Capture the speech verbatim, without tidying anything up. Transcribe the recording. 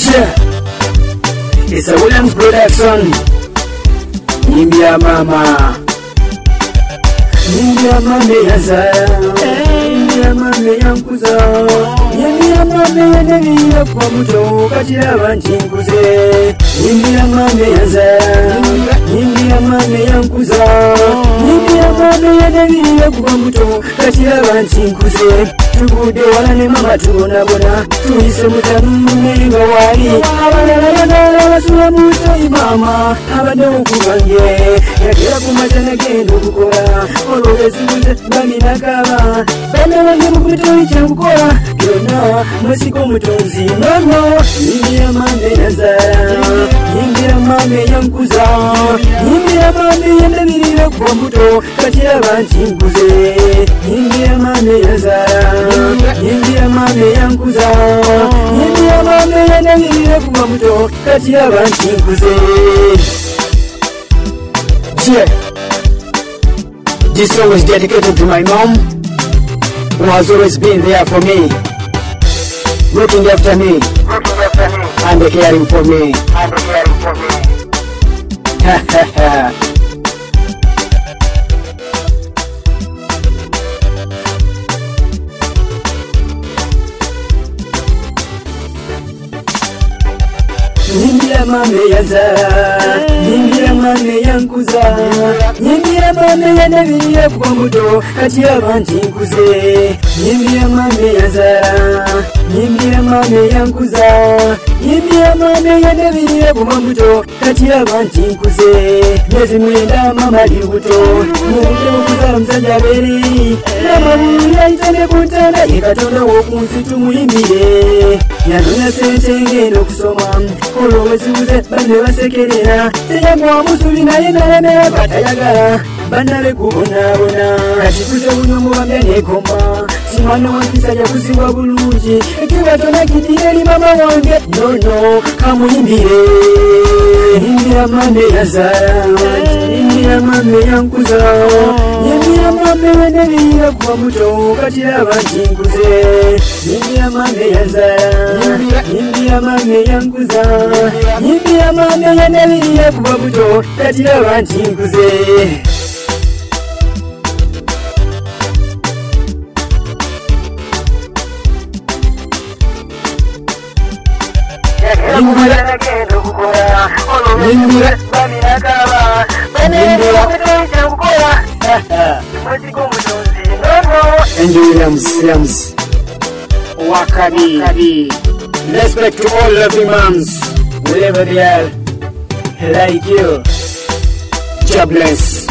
It's a Williams production. Nimbia mama, nimbia mame yazaya, nimbia mame yankuza, nimbia mame yanevira kwa muto kachira bantinkuze. Nimbia mame yazaya, nimbia mame yankuza, nimbia mame yanevira kwa muto kachira bantinkuze. Tugude wala ne mama tubona bona, tuise mutanu nenga wali. Abana basula muto imama, abana ukubange, yakira kumajana gendo kukora. Olowezi muze bani nakaba, bana wange mukubito ichangukora. Yona musiko mutonzi mama, nimbia mame yazaya, nimbia mame yankuza, nimbia mame yanebirira kwa muto kachira bantinkuze. Nimbia mame yazaya, nimbia mame yankuza, nimbia mame yanebirira kwa muto kachira bantinkuze. Yeah. This song is dedicated to my mom, who has always been there for me, looking after me, looking after me, and caring for me, and caring for me. Ha ha ha. Nimbia mame yazaya, nimbia mame yankuza, nimbia mame yanebirira kwa muto kachira bantinkuze. Nimbia mame yazaya, nimbia mame yankuza, nimbia mame yanebirira kwa muto kachira bantinkuze. Miezi mwenda mama libuto, muje mukuzala msajja beri. Namabulira itende kuntanda yekatonda wokunsi tumuyimbire. Yanona sente ngendo kusoma, olowezi muze bane basekerera. Teyagwa musubi naye nalemera batayagala, bannabe kubonabona. Kati kuze buno mubambya nekoma, si mwana wankisa yakuzibwa bulungi. Ekibatona kiti eri mama wange, nono kamuyimbire. Nimbia mame yazaya, nimbia mame yankuza, nimbia mame yanebirira kwa muto kachira bantinkuze. Nimbia mame yazaya, nimbia mame yankuza, nimbia mame yanebirira kwa muto kachira bantinkuze. Nimbira gendo kukora, nimbira bani nakaba, nimbira kutoisha kukora. Musiko mutonzi nono. Andrew Williams, Williams, Wakadi. Respect to all loving moms, wherever they are, like you. God bless.